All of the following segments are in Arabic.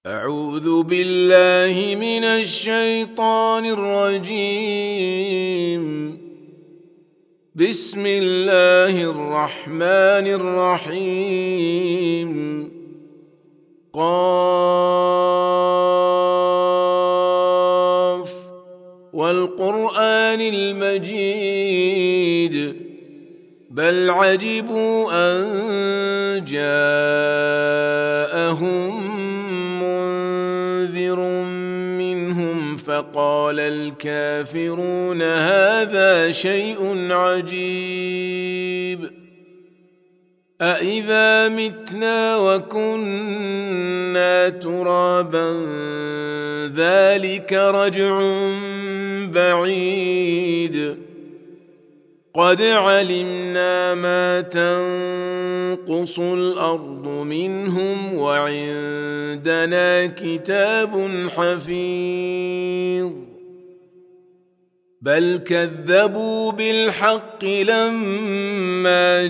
أعوذ بالله من الشيطان الرجيم. بسم الله الرحمن الرحيم. قاف والقرآن المجيد بل عجبوا أن جاءهم منذر منهم فقال الكافرون هذا شيء عجيب أإذا متنا وكنا ترابا ذلك رجع بعيد قد علمنا ما تنقص الأرض منهم وعندنا كتاب حفيظ بل كذبوا بالحق لما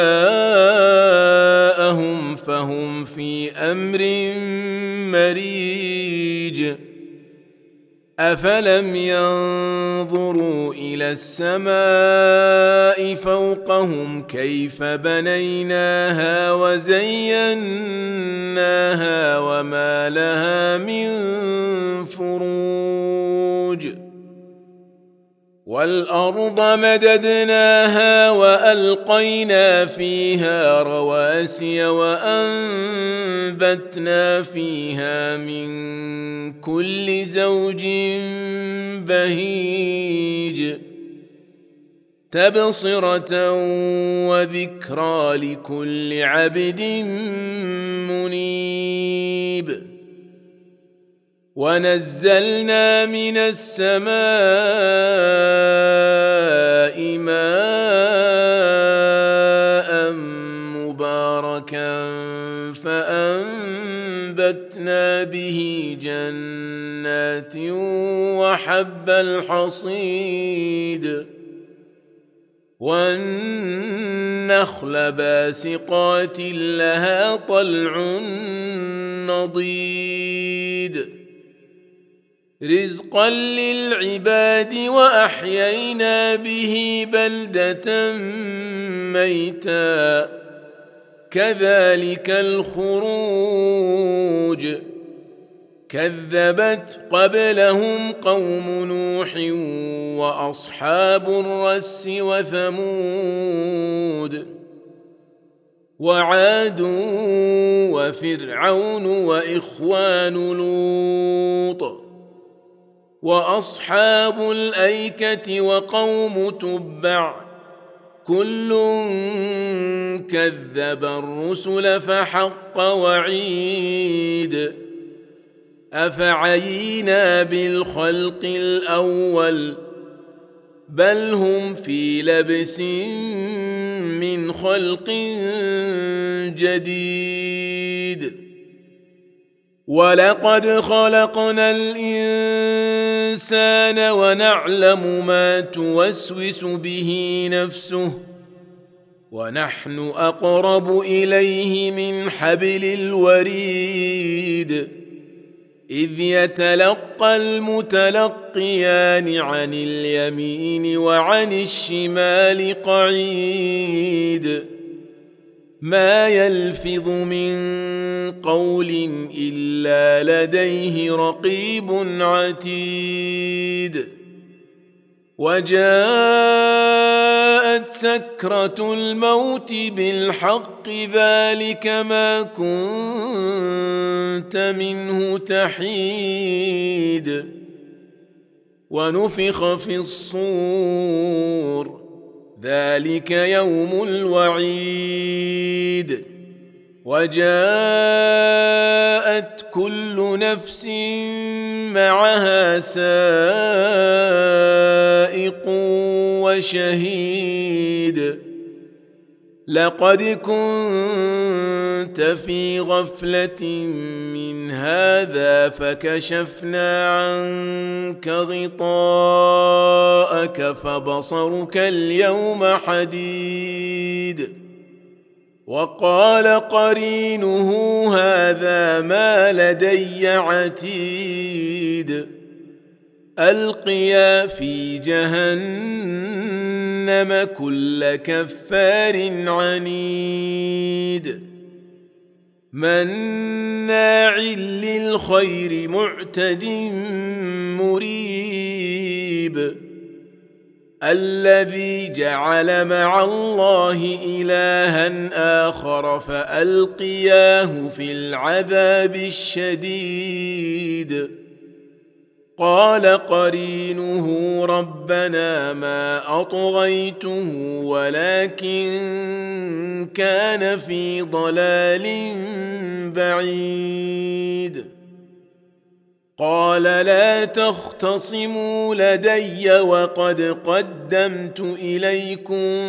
جاءهم فهم في أمر مريج أفلم ينظروا إلى السماء فوقهم كيف بنيناها وزيناها وما لها من فروج والأرض مددناها وألقينا فيها رواسي وأنبتنا فيها من كل زوج بهيج تبصرة وذكرى لكل عبد منيب ونزلنا من السماء ماء مباركا فأنبتنا به جنات وحب الحصيد والنخل باسقات لها طلع نضيد رزقا للعباد وأحيينا به بلدة ميتا كذلك الخروج كذبت قبلهم قوم نوح وأصحاب الرس وثمود وعاد وفرعون وإخوان لوط وأصحاب الأيكة وقوم تبع كل كذب الرسل فحق وعيد أفعينا بالخلق الأول بل هم في لبس من خلق جديد ولقد خلقنا الإنسان ونعلم ما توسوس به نفسه ونحن أقرب إليه من حبل الوريد إذ يتلقى المتلقيان عن اليمين وعن الشمال قعيد ما يلفظ من قول إلا لديه رقيب عتيد وجاءت سكرة الموت بالحق ذلك ما كنت منه تحيد ونفخ في الصور ذلك يوم الوعيد وجاءت كل نفس معها سائق وشهيد لقد كنت في غفلة من هذا فكشفنا عنك غطاءك فبصرك اليوم حديد وقال قرينه هذا ما لدي عتيد ألقيا في جهنم كل كفار عنيد مناع للخير معتد مريب الذي جعل مع الله إلها آخر فألقياه في العذاب الشديد قال قرينه ربنا ما أطغيته ولكن كان في ضلال بعيد قال لا تختصموا لدي وقد قدمت إليكم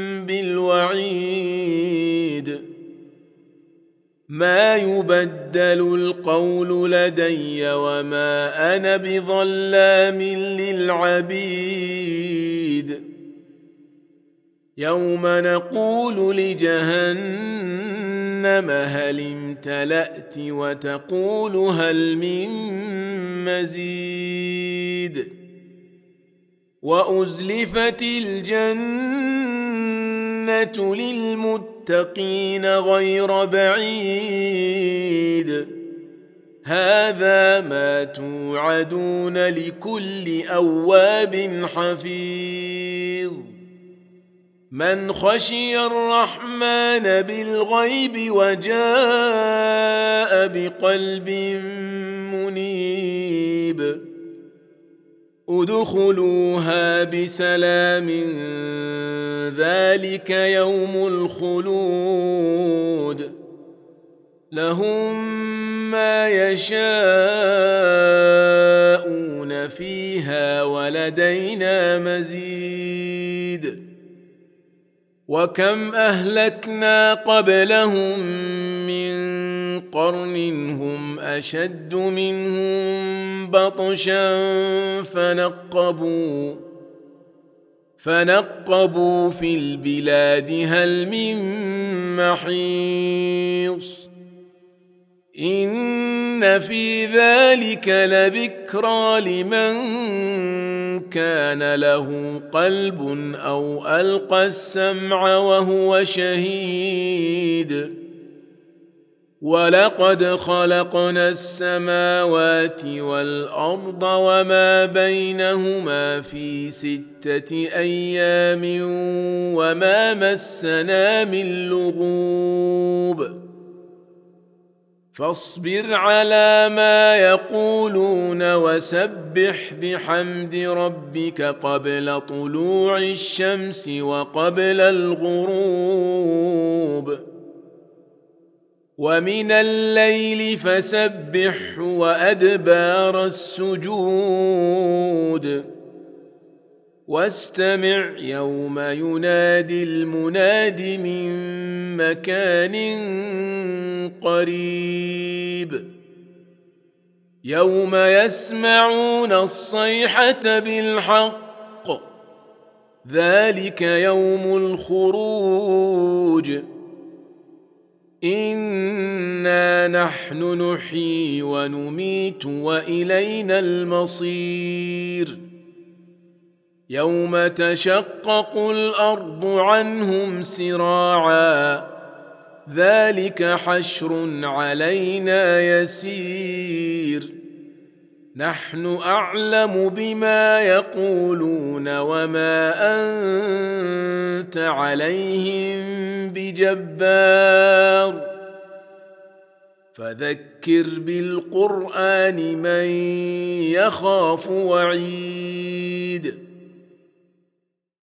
بالوعيد ما يبدل القول لدي وما أنا بظلام للعبيد يوم نقول لجهنم هل امتلأت وتقول هل من مزيد وأزلفت الجنة للمتقين غير بعيد هذا ما توعدون لكل أواب حفيظ من خشي الرحمن بالغيب وجاء بقلب منيب ادخلوها بسلام ذلك يوم الخلود لهم ما يشاءون فيها ولدينا مزيد وكم أهلكنا قبلهم من قرن هم أشد منهم بطشا فنقبوا في البلاد هل من محيص إن في ذلك لذكرى لمن كان له قلب أو ألقى السمع وهو شهيد ولقد خلقنا السماوات والأرض وما بينهما في 6 أيام وما مسنا من لغوب فاصبر على ما يقولون وسبح بحمد ربك قبل طلوع الشمس وقبل الغروب ومن الليل فسبح وأدبار السجود واستمع يوم ينادي المناد من مكان قريب يوم يسمعون الصيحة بالحق ذلك يوم الخروج إنا نحن نحيي ونميت وإلينا المصير يوم تشقق الأرض عنهم سراعا ذلك حشر علينا يسير نحن أعلم بما يقولون وما أنت عليهم بجبار فذكر بالقرآن من يخاف وعيد